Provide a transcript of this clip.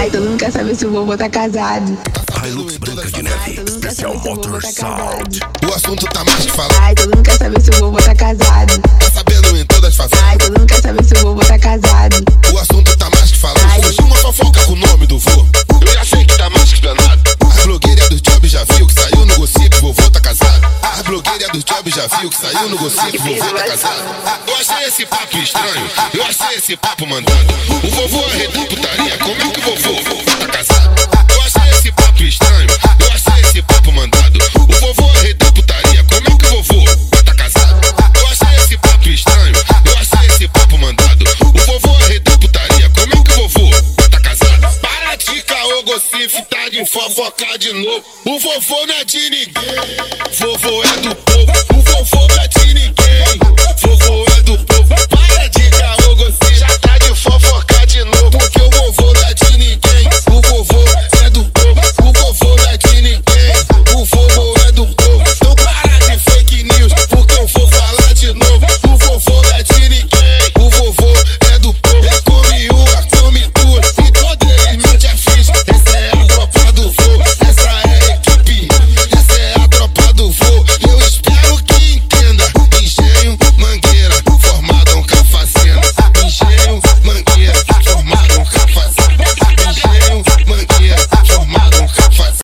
Ai, todo mundo quer saber se o vovô tá casado. Hilux Branca de Neve, especial Motor Sound. O assunto tá mais que falado. Ai, todo mundo quer saber se o vovô tá casado. Tá sabendo em todas as favelas. Ai, todo mundo quer saber se o vovô tá casado. O assunto tá mais que falado. Hoje uma fofoca com o nome do vô. Eu já sei que tá mais que explanado. A blogueira dos jobs já viu que saiu no gossip, vovô tá casado. A blogueira dos jobs já viu que saiu no gossip, vovô tá casado. Eu achei esse papo estranho, eu achei esse papo mandado. O vovô arredou putaria, como é que o vovô tá casado? Eu achei esse papo estranho, eu achei esse papo mandado. O vovô arredou putaria, como é que o vovô tá casado? Eu achei esse papo estranho, eu achei esse papo mandado. O vovô arredou putaria, como é que o vovô tá casado? Para de caô, gossip, tá de fofocar de novo. O vovô não é de ninguém, vovô é do povo. O vovô não é de ninguém, vovô é do povo.